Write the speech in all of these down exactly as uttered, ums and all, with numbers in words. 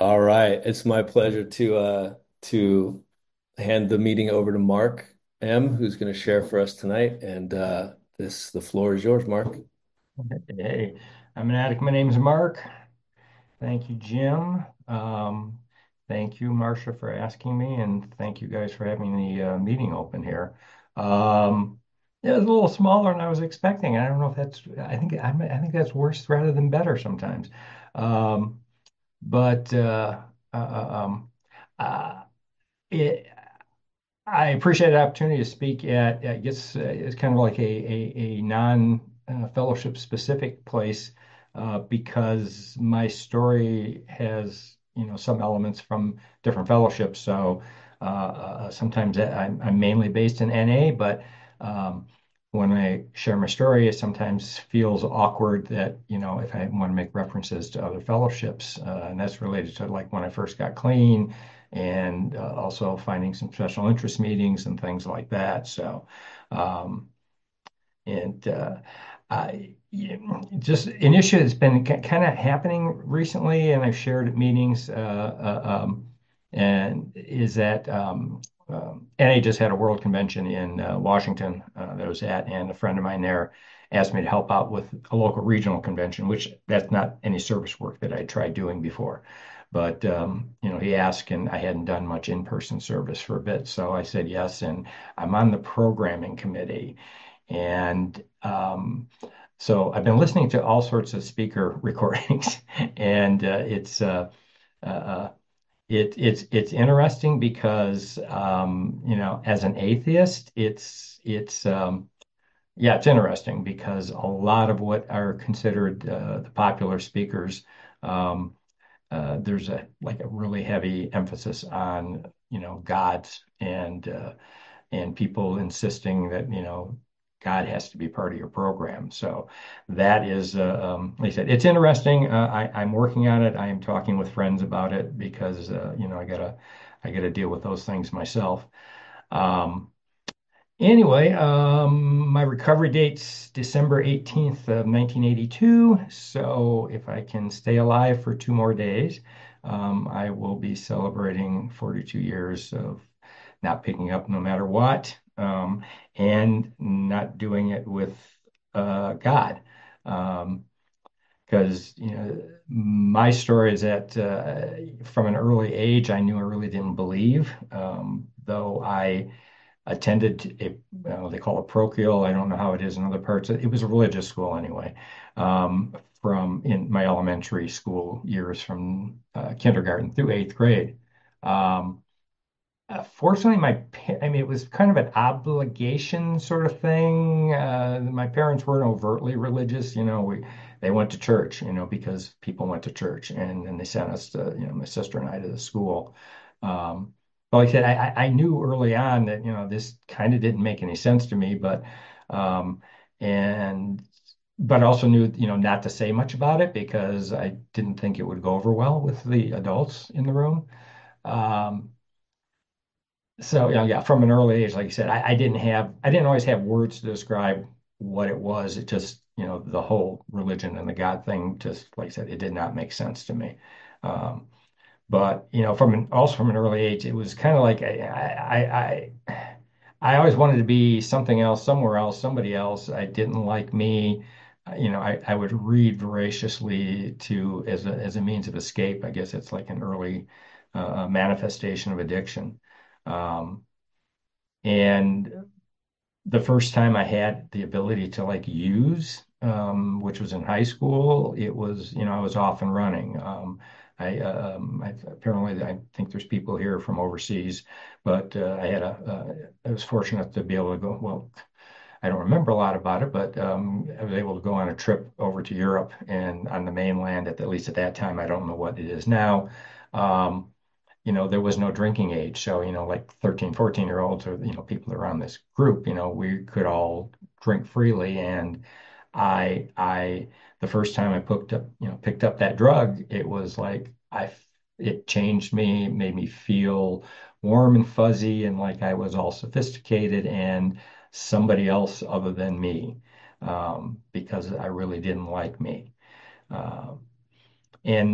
All right, it's my pleasure to uh to hand the meeting over to Mark M, who's going to share for us tonight. And uh this the floor is yours, Mark. Hey, I'm an addict. My name's Mark. Thank you, Jim. Um, thank you, Marcia, for asking me, and thank you guys for having the uh, meeting open here. Um, it was a little smaller than I was expecting. I don't know if that's. I think I, I think that's worse rather than better sometimes. Um, but uh, uh, uh, um, uh, it, I appreciate the opportunity to speak at, I guess, uh, it's kind of like a, a, a non uh, fellowship specific place uh, because my story has, you know, some elements from different fellowships. So uh, uh, sometimes I'm, I'm mainly based in N A, but um, when I share my story, it sometimes feels awkward that, you know, if I want to make references to other fellowships, uh, and that's related to like when I first got clean and uh, also finding some special interest meetings and things like that. So, um, and uh, I, yeah, just an issue that's been kind of happening recently, and I've shared at meetings, uh, uh, um, and is that um, um, N A just had a world convention in uh, Washington uh, that I was at, and a friend of mine there asked me to help out with a local regional convention, which that's not any service work that I tried doing before. But um, you know, he asked, and I hadn't done much in-person service for a bit, so I said yes, and I'm on the programming committee. And um, so I've been listening to all sorts of speaker recordings, and uh, it's uh, uh, uh, it, it's it's interesting because um, you know, as an atheist, it's it's um, yeah, it's interesting because a lot of what are considered uh, the popular speakers, um, uh, there's a like a really heavy emphasis on you know gods and uh, and people insisting that, you know, God has to be part of your program. So that is, uh, um, like I said, it's interesting. Uh, I, I'm working on it. I am talking with friends about it because, uh, you know, I gotta, I gotta deal with those things myself. Um, Anyway, um, my recovery date's December eighteenth of nineteen eighty-two. So if I can stay alive for two more days, um, I will be celebrating forty-two years of not picking up no matter what, um, and not doing it with uh, God. Um, because you know my story is that uh, from an early age, I knew I really didn't believe, um, though I attended a uh, they call it parochial. I don't know how it is in other parts. It was a religious school anyway, um, from in my elementary school years from uh, kindergarten through eighth grade. Um, uh, fortunately, my pa- I mean, it was kind of an obligation sort of thing. Uh, my parents weren't overtly religious. You know, we they went to church, you know, because people went to church, and then they sent us to, you know, my sister and I to the school. Um, but like I said, I, I I knew early on that, you know, this kind of didn't make any sense to me, but um, and but I also knew, you know, not to say much about it because I didn't think it would go over well with the adults in the room. Um, so, you know, yeah, from an early age, like you said, I, I didn't have, I didn't always have words to describe what it was. It just, you know, the whole religion and the God thing, just like I said, it did not make sense to me. Um, but, you know, from an, also from an early age, it was kind of like I, I, I, I always wanted to be something else, somewhere else, somebody else. I didn't like me. Uh, You know, I, I would read voraciously to as a as a means of escape. I guess it's like an early uh, manifestation of addiction. Um, and the first time I had the ability to like use, um, which was in high school, it was, you know, I was off and running. Um, I, um, I apparently I think there's people here from overseas, but uh, I had a, uh, I was fortunate to be able to go. Well, I don't remember a lot about it, but um, I was able to go on a trip over to Europe and on the mainland. At, at least at that time, I don't know what it is now. Um, you know, there was no drinking age. So, you know, like thirteen, fourteen year olds or, you know, people around this group, you know, we could all drink freely. And I, I, the first time I picked up, you know, picked up that drug, it was like, I, it changed me, made me feel warm and fuzzy and like I was all sophisticated and somebody else other than me, um, because I really didn't like me. Um, and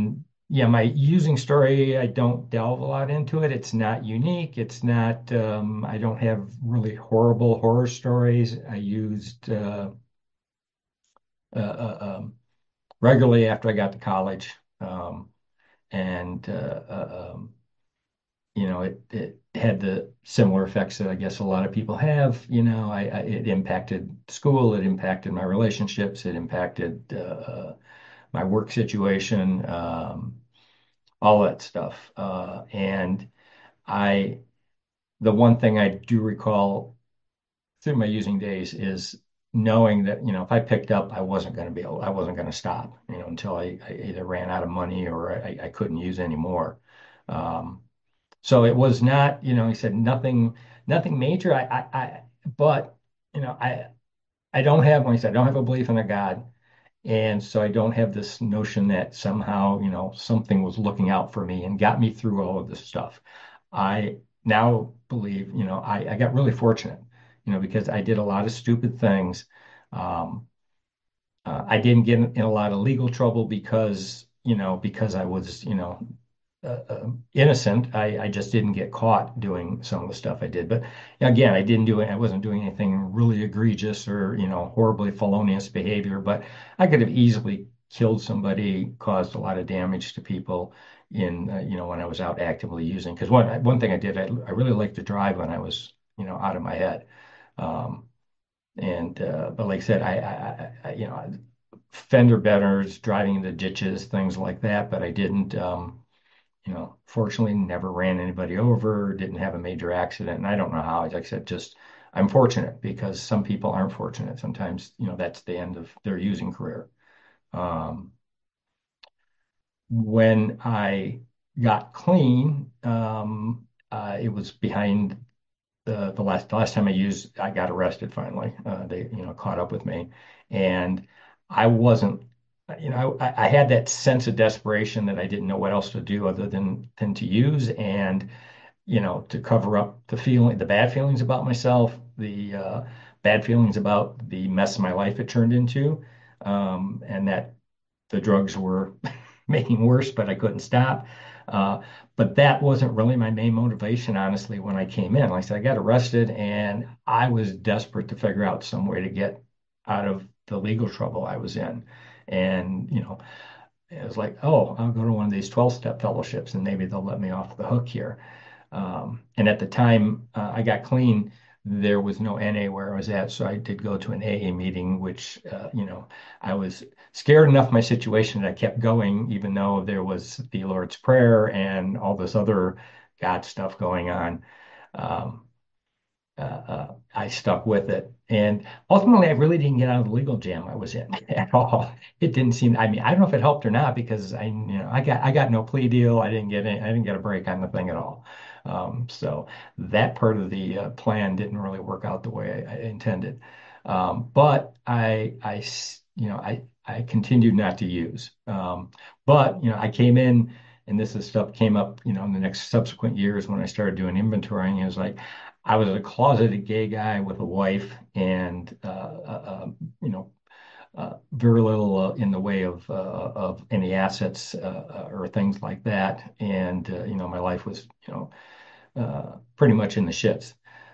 yeah, my using story, I don't delve a lot into it. It's not unique. It's not, um, I don't have really horrible horror stories. I used uh, uh, uh, um, regularly after I got to college. Um, and, uh, uh, um, you know, it, it had the similar effects that I guess a lot of people have. You know, I, I it impacted school, it impacted my relationships, it impacted uh, uh, my work situation, um, all that stuff. Uh, and I, the one thing I do recall through my using days is knowing that, you know, if I picked up, I wasn't going to be able, I wasn't going to stop, you know, until I, I either ran out of money or I, I couldn't use anymore. Um, so it was not, you know, he said nothing, nothing major. I, I, I, but, you know, I, I don't have, like I said, I don't have a belief in a God. And so I don't have this notion that somehow, you know, something was looking out for me and got me through all of this stuff. I now believe, you know, I, I got really fortunate, you know, because I did a lot of stupid things. Um, uh, I didn't get in, in a lot of legal trouble because, you know, because I was, you know, uh, uh, innocent. I, I just didn't get caught doing some of the stuff I did. But again, I didn't do it. I wasn't doing anything really egregious or, you know, horribly felonious behavior. But I could have easily killed somebody, caused a lot of damage to people in, uh, you know, when I was out actively using. Because one one thing I did, I, I really liked to drive when I was, you know, out of my head. Um, and uh, but like I said, I, I, I you know, fender benders, driving into ditches, things like that. But I didn't. Um, you know, fortunately never ran anybody over, didn't have a major accident. And I don't know how, like I said, just I'm fortunate because some people aren't fortunate. Sometimes, you know, that's the end of their using career. Um, when I got clean, um, uh, it was behind the the last the last time I used, I got arrested finally. Uh, they, you know, caught up with me, and I wasn't, you know, I, I had that sense of desperation that I didn't know what else to do other than than to use, and you know, to cover up the feeling, the bad feelings about myself, the uh, bad feelings about the mess my life had turned into, um, and that the drugs were making worse, but I couldn't stop. Uh, but that wasn't really my main motivation, honestly, when I came in. Like I said, I got arrested and I was desperate to figure out some way to get out of the legal trouble I was in. And, you know, it was like, oh, I'll go to one of these twelve step fellowships and maybe they'll let me off the hook here. Um, and at the time uh, I got clean, there was no N A where I was at. So I did go to an A A meeting, which, uh, you know, I was scared enough of my situation that I kept going, even though there was the Lord's Prayer and all this other God stuff going on. Um, uh, uh, I stuck with it. And ultimately, I really didn't get out of the legal jam I was in at all. It didn't seem, I mean, I don't know if it helped or not because I, you know, I got, I got no plea deal. I didn't get any, I didn't get a break on the thing at all. Um, so that part of the uh, plan didn't really work out the way I, I intended. Um, but I, I, s- you know, I, I continued not to use. Um, but, you know, I came in and this is stuff came up, you know, in the next subsequent years when I started doing inventorying. It was like, I was a closeted gay guy with a wife and, uh, uh, um, you know, uh, very little uh, in the way of uh, of any assets uh, uh, or things like that. And, uh, you know, my life was, you know, uh, pretty much in the shits.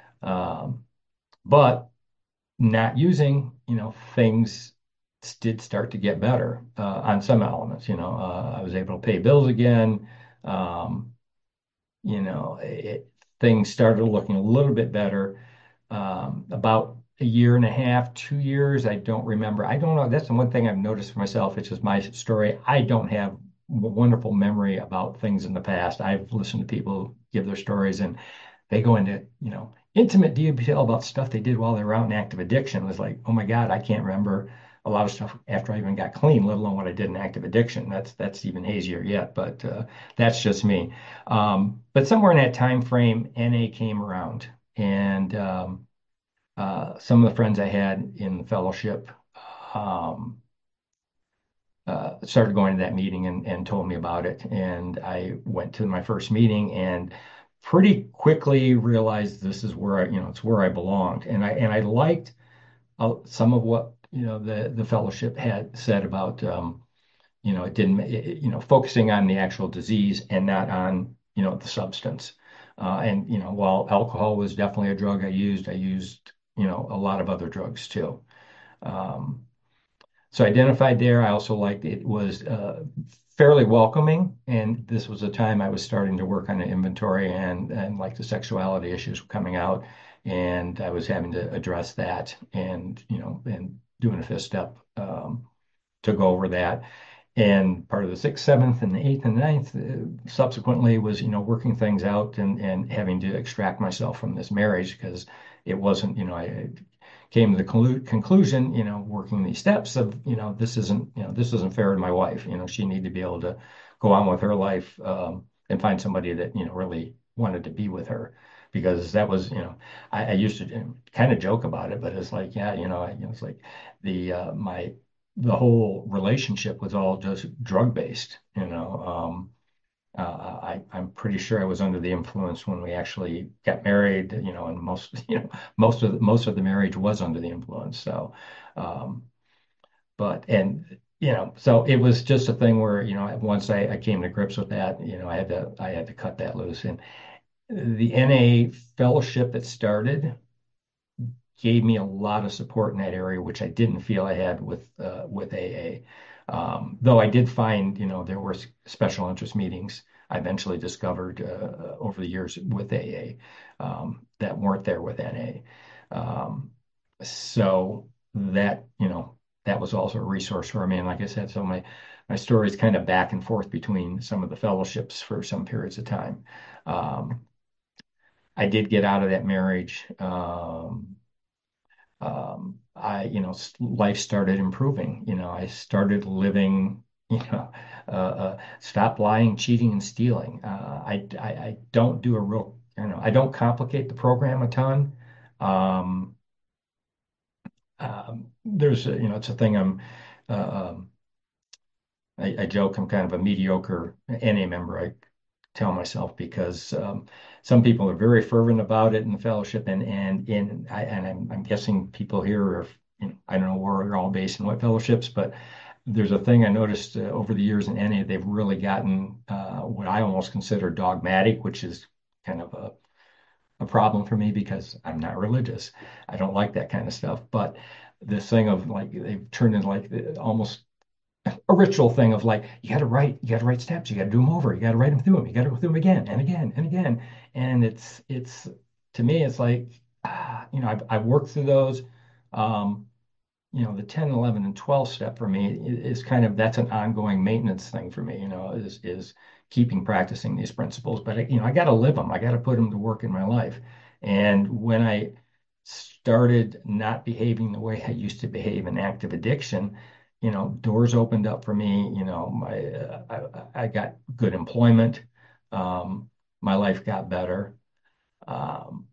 Um, but not using, you know, things did start to get better uh, on some elements. You know, uh, I was able to pay bills again. Um, you know, it, things started looking a little bit better. Um, about a year and a half, two years, I don't remember. I don't know. That's the one thing I've noticed for myself. It's just my story. I don't have wonderful memory about things in the past. I've listened to people give their stories and they go into, you know, intimate detail about stuff they did while they were out in active addiction. It was like, oh my God, I can't remember a lot of stuff after I even got clean, let alone what I did in active addiction. That's that's even hazier yet, but uh, that's just me. Um, but somewhere in that time frame, N A came around, and um, uh, some of the friends I had in the fellowship um, uh, started going to that meeting and, and told me about it. And I went to my first meeting and pretty quickly realized this is where I, you know, it's where I belonged. And I and I liked uh, some of what, you know, the the fellowship had said about um, You know, it didn't, it, you know, focusing on the actual disease and not on, you know, the substance. Uh, and, you know, while alcohol was definitely a drug I used, I used, you know, a lot of other drugs too. Um, so identified there. I also liked it was uh, fairly welcoming, and this was a time I was starting to work on an inventory, and and like the sexuality issues were coming out, and I was having to address that, and you know, and doing a fifth step um, to go over that. And part of the sixth, seventh, and the eighth and ninth uh, subsequently was, you know, working things out and and having to extract myself from this marriage because it wasn't, you know, I came to the conclu conclusion, you know, working these steps of, you know, this isn't, you know, this isn't fair to my wife. You know, she needed to be able to go on with her life um, and find somebody that, you know, really wanted to be with her. Because that was, you know, I, I used to kind of joke about it, but it's like, yeah, you know, I, you know, it's like the uh, my the whole relationship was all just drug based, you know. Um, uh, I, I'm pretty sure I was under the influence when we actually got married, you know, and most, you know, most of the, most of the marriage was under the influence. So, um, but and you know, so it was just a thing where, you know, once I, I came to grips with that, you know, I had to I had to cut that loose. And the N A fellowship that started gave me a lot of support in that area, which I didn't feel I had with uh, with A A. Um, though I did find, you know, there were special interest meetings I eventually discovered uh, over the years with A A um, that weren't there with N A. Um, so that, you know, that was also a resource for me. And like I said, so my my story is kind of back and forth between some of the fellowships for some periods of time. Um, I did get out of that marriage. Um, um, I, you know, life started improving. You know, I started living, you know, uh, uh, stop lying, cheating, and stealing. Uh, I, I, I don't do a real, you know, I don't complicate the program a ton. Um, um, there's, a, you know, it's a thing I'm, uh, um, I, I joke I'm kind of a mediocre N A member. I tell myself because um, some people are very fervent about it in the fellowship, and and in I and I'm, I'm guessing people here are, you know, I don't know where they're all based in what fellowships, but there's a thing I noticed uh, over the years in N A. They've really gotten uh, what I almost consider dogmatic, which is kind of a a problem for me because I'm not religious. I don't like that kind of stuff. But this thing of like they've turned into like the, almost a ritual thing of like you got to write, you got to write steps, you got to do them over, you got to write them through them, you got to go through them again and again and again. And it's it's to me, it's like ah, you know, I've I've worked through those. Um, you know, the ten, eleven, and twelve step for me is kind of that's an ongoing maintenance thing for me, you know, is is keeping practicing these principles. But I, you know, I got to live them. I got to put them to work in my life. And when I started not behaving the way I used to behave in active addiction, you know, doors opened up for me. You know, my uh, I, I got good employment. Um, my life got better. Um,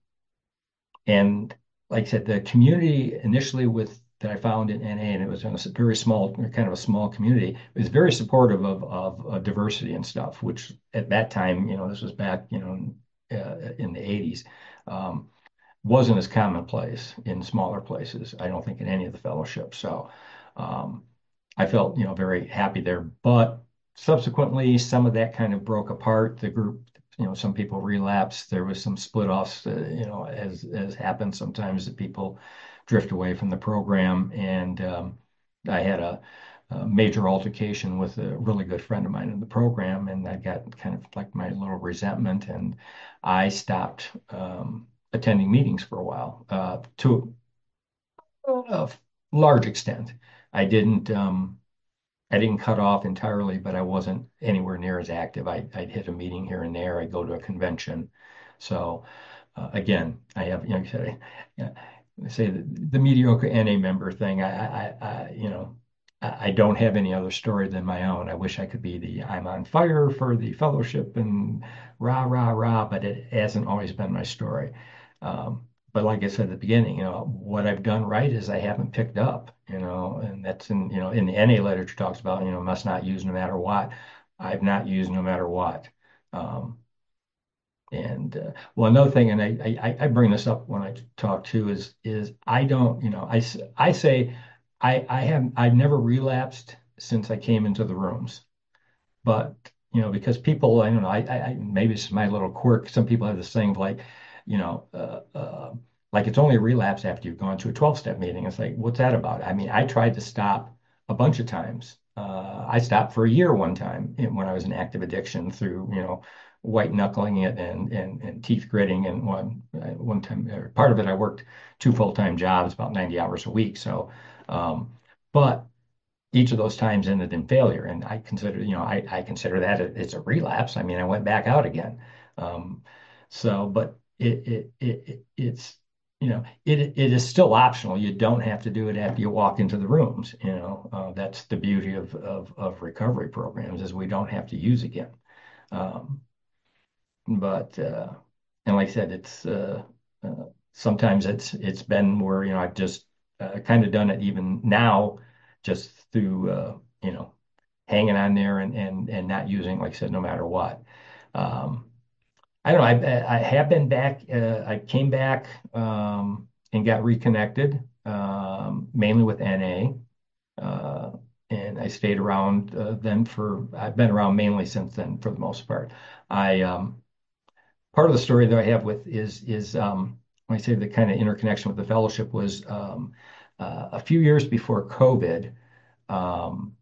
and like I said, the community initially with that I found in N A, and it was in a very small, kind of a small community, it was very supportive of, of, of diversity and stuff, which at that time, you know, this was back, you know, uh, in the eighties, um, wasn't as commonplace in smaller places. I don't think in any of the fellowships. So um, I felt, you know, very happy there. But subsequently, some of that kind of broke apart. The group, you know, some people relapsed. There was some split offs, uh, you know, as as happens sometimes that people drift away from the program. And um, I had a, a major altercation with a really good friend of mine in the program, and I got kind of like my little resentment, and I stopped um, attending meetings for a while uh, to a large extent. I didn't. Um, I didn't cut off entirely, but I wasn't anywhere near as active. I, I'd hit a meeting here and there. I'd go to a convention. So uh, again, I have, you know, say, yeah, say the, the mediocre N A member thing. I, I, I you know, I, I don't have any other story than my own. I wish I could be the I'm on fire for the fellowship and rah, rah, rah, but it hasn't always been my story. Um, but like I said at the beginning, you know, what I've done right is I haven't picked up, you know, and that's in, you know, in the N A literature talks about, you know, must not use no matter what. I've not used no matter what. Um, and uh, well, another thing, and I, I I bring this up when I talk too, is is I don't, you know, I I say I I have I've never relapsed since I came into the rooms. But you know, because people, I don't know, I, I, I maybe it's my little quirk. Some people have this thing of like, you know, uh, uh, like it's only a relapse after you've gone to a twelve-step meeting. It's like, what's that about? I mean, I tried to stop a bunch of times. Uh, I stopped for a year one time in, when I was in active addiction through, you know, white knuckling it and and, and teeth gritting. And one uh, one time, or part of it, I worked two full-time jobs, about ninety hours a week. So, um, but each of those times ended in failure. And I consider, you know, I, I consider that a, it's a relapse. I mean, I went back out again. Um, so, but it, it, it, it, it's, you know, it, it is still optional. You don't have to do it after you walk into the rooms. You know, uh, that's the beauty of, of, of recovery programs is we don't have to use again. Um, but, uh, and like I said, it's, uh, uh, sometimes it's, it's been where, you know, I've just uh, kind of done it even now just through, uh, you know, hanging on there and and and not using, like I said, no matter what. Um, I don't know. I I have been back. Uh, I came back um, and got reconnected, um, mainly with N A, uh, and I stayed around uh, then for. I've been around mainly since then for the most part. I um, Part of the story that I have with is is um, when I say the kind of interconnection with the fellowship was um, uh, a few years before COVID. Um,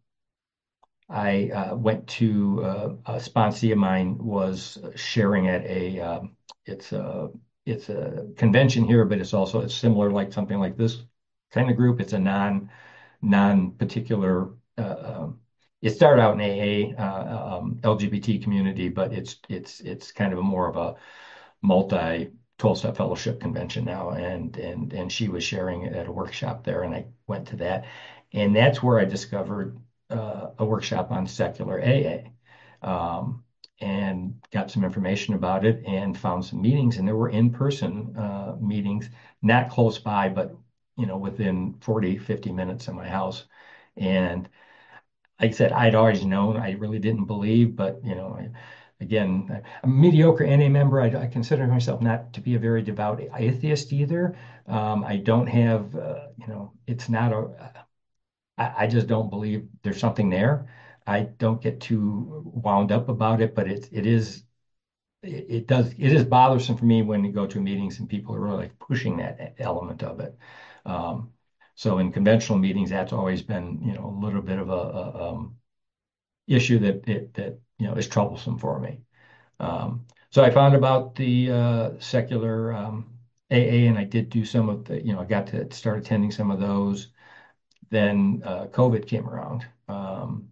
I uh, went to uh, a sponsee of mine was sharing at a um, it's a it's a convention here, but it's also it's similar like something like this kind of group. It's a non non particular. Uh, um, it started out in A A uh, um, L G B T community, but it's it's it's kind of a more of a multi twelve-step fellowship convention now, and and and she was sharing it at a workshop there, and I went to that, and that's where I discovered uh, a workshop on secular A A, um, and got some information about it, and found some meetings, and there were in-person uh, meetings, not close by, but you know within forty, fifty minutes of my house, and like I said, I'd always known. I really didn't believe, but you know, I, again, I, I'm a mediocre N A member. I, I consider myself not to be a very devout atheist either. Um, I don't have, uh, you know, it's not a. I, I just don't believe there's something there. I don't get too wound up about it, but it it is it, it does it is bothersome for me when you go to meetings and people are really like pushing that element of it. Um, so in conventional meetings, that's always been, you know, a little bit of a, a um, issue that that, that you know is troublesome for me. Um, so I found about the uh, secular um, A A, and I did do some of the, you know, I got to start attending some of those. Then uh, COVID came around, um,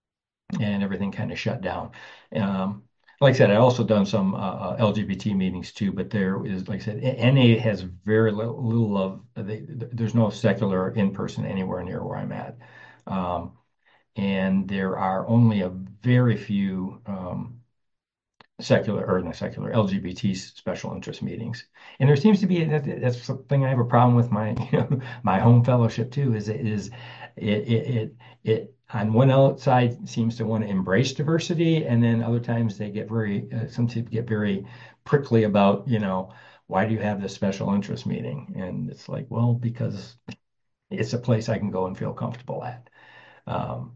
and everything kind of shut down. Um, like I said, I also done some uh, uh, L G B T meetings too, but there is, like I said, N A has very little, little of, they, there's no secular in person anywhere near where I'm at. Um, and there are only a very few um, secular or not secular L G B T special interest meetings. And there seems to be that, that's something I have a problem with my you know, my home fellowship too. Is it is it it it, it on one outside seems to want to embrace diversity, and then other times they get very uh, some people get very prickly about you know why do you have this special interest meeting? And it's like, well, because it's a place I can go and feel comfortable at. Um,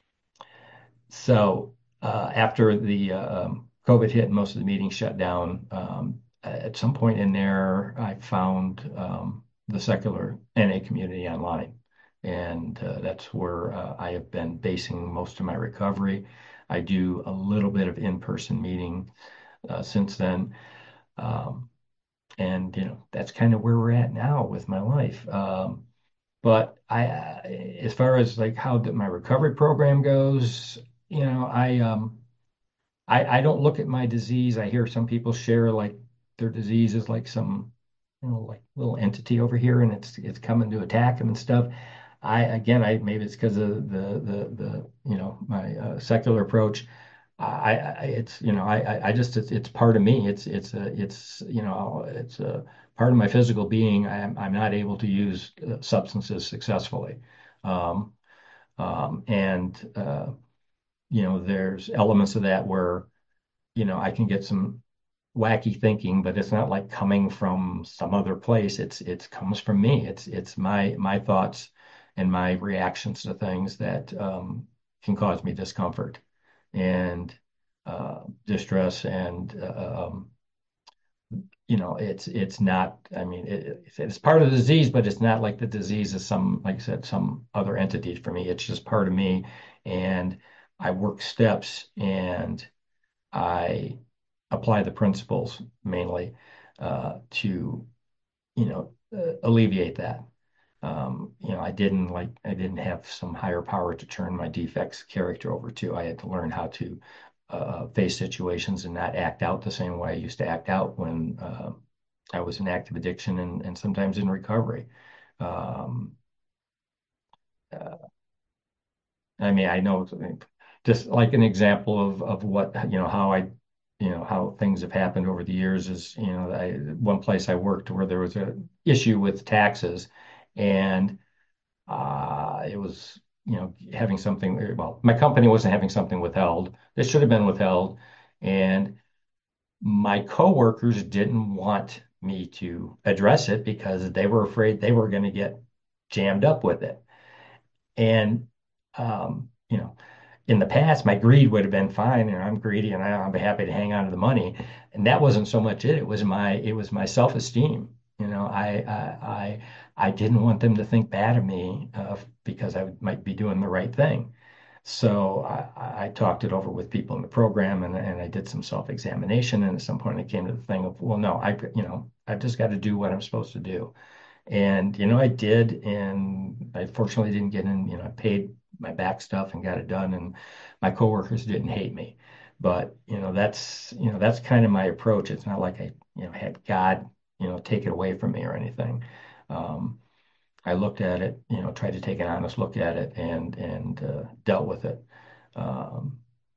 So uh, after the uh, um, COVID hit and most of the meetings shut down, um, at some point in there, I found um, the secular N A community online. And uh, that's where uh, I have been basing most of my recovery. I do a little bit of in-person meeting uh, since then. Um, and, you know, that's kind of where we're at now with my life. Um, but I, as far as like how the, my recovery program goes, you know, I um I I don't look at my disease. I hear some people share like their disease is like some, you know, like little entity over here and it's it's coming to attack them and stuff. I again, I maybe it's because of the the the you know my uh, secular approach. I, I it's you know I I I just it's, it's part of me. It's it's a it's you know it's a part of my physical being. I'm I'm not able to use uh, substances successfully, um, um, and uh, you know there's elements of that where you know I can get some wacky thinking, but it's not like coming from some other place. It's it's comes from me. It's it's my my thoughts and my reactions to things that um, can cause me discomfort and uh, distress and uh, um, you know, it's it's not, I mean, it, it's part of the disease, but it's not like the disease is some, like I said, some other entity for me. It's just part of me. And I work steps and I apply the principles mainly uh, to, you know, uh, alleviate that. Um, you know, I didn't like, I didn't have some higher power to turn my defects character over to. I had to learn how to uh, face situations and not act out the same way I used to act out when uh, I was in active addiction and, and sometimes in recovery. Um, uh, I mean, I know just like an example of, of what, you know, how I, you know, how things have happened over the years is, you know, I, one place I worked where there was a issue with taxes and uh, it was, you know, having something, well, my company wasn't having something withheld. It should have been withheld. And my coworkers didn't want me to address it because they were afraid they were going to get jammed up with it. And, um, you know, in the past, my greed would have been fine, and I'm greedy, and I, I'll be happy to hang on to the money. And that wasn't so much it. It was my it was my self-esteem. You know, I I I, I didn't want them to think bad of me uh, because I might be doing the right thing. So I, I talked it over with people in the program, and, and I did some self-examination. And at some point, I came to the thing of, well, no, I you know I've just got to do what I'm supposed to do. And, you know, I did, and I fortunately didn't get in, you know, I paid my back stuff and got it done, and my coworkers didn't hate me. But, you know, that's, you know, that's kind of my approach. It's not like I, you know, had God, you know, take it away from me or anything. Um, I looked at it, you know, tried to take an honest look at it and, and uh, dealt with it. Um,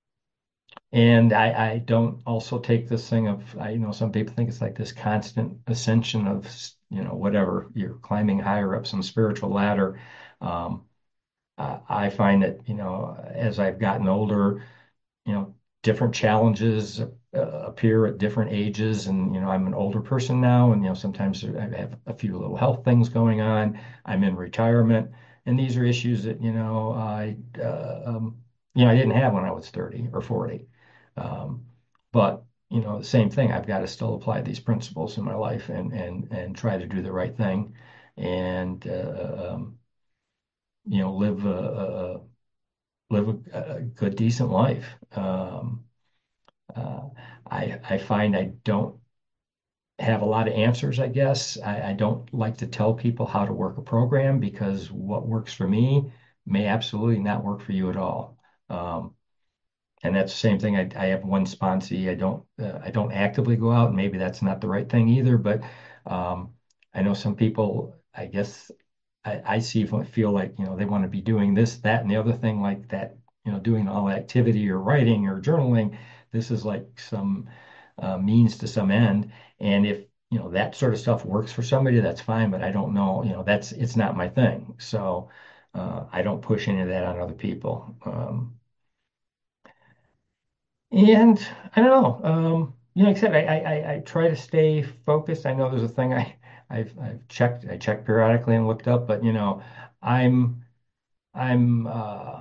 and I, I don't also take this thing of, I, you know, some people think it's like this constant ascension of, you know, whatever, you're climbing higher up some spiritual ladder. Um, I I find that, you know, as I've gotten older, you know, different challenges uh, appear at different ages. And, you know, I'm an older person now, and, you know, sometimes I have a few little health things going on. I'm in retirement, and these are issues that, you know, I, uh, um, you know, I didn't have when I was thirty or forty. Um, but, you know, the same thing, I've got to still apply these principles in my life and, and, and try to do the right thing and, uh, um, you know, live a, a live a, a good, decent life. Um, uh, I I find I don't have a lot of answers, I guess. I, I don't like to tell people how to work a program because what works for me may absolutely not work for you at all. Um, and that's the same thing. I, I have one sponsee. I don't uh, I don't actively go out, and maybe that's not the right thing either. But um, I know some people, I guess I, I see feel like, you know, they want to be doing this, that, and the other thing like that, you know, doing all activity or writing or journaling. This is like some uh, means to some end. And if, you know, that sort of stuff works for somebody, that's fine. But I don't know, you know, that's it's not my thing. So uh, I don't push any of that on other people. Um, and I don't know. Um, you know, like I said, I, I, I I try to stay focused. I know there's a thing I, I've, I've checked, I checked periodically and looked up, but you know, I'm, I'm, uh,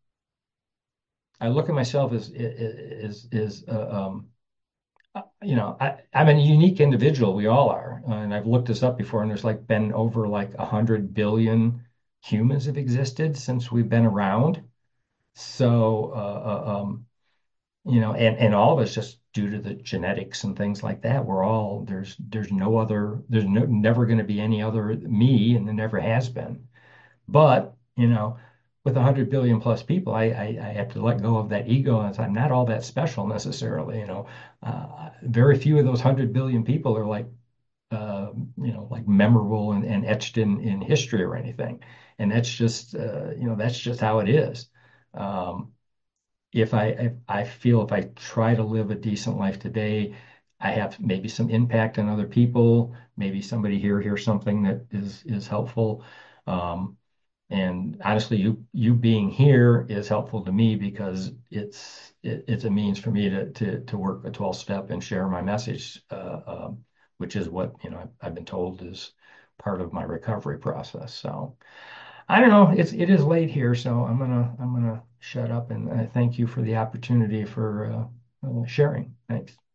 I look at myself as, is, is, uh, um, uh, you know, I, I'm a unique individual. We all are. Uh, and I've looked this up before, and there's like been over like a hundred billion humans have existed since we've been around. So, uh, uh, um, you know, and and all of us just due to the genetics and things like that, we're all there's there's no other there's no never going to be any other me, and there never has been. But you know, with a hundred billion plus people, I, I I have to let go of that ego, and I'm not all that special necessarily. You know, uh, very few of those hundred billion people are like uh, you know like memorable and, and etched in in history or anything, and that's just uh, you know that's just how it is. Um, if I if I feel if I try to live a decent life today, I have maybe some impact on other people. Maybe somebody here hears something that is is helpful. Um, and honestly, you you being here is helpful to me because it's it, it's a means for me to to to work a twelve step and share my message, uh, um, which is what you know I've, I've been told is part of my recovery process. So. I don't know. It's it is late here, so I'm gonna I'm gonna shut up and uh, thank you for the opportunity for uh, uh, sharing. Thanks.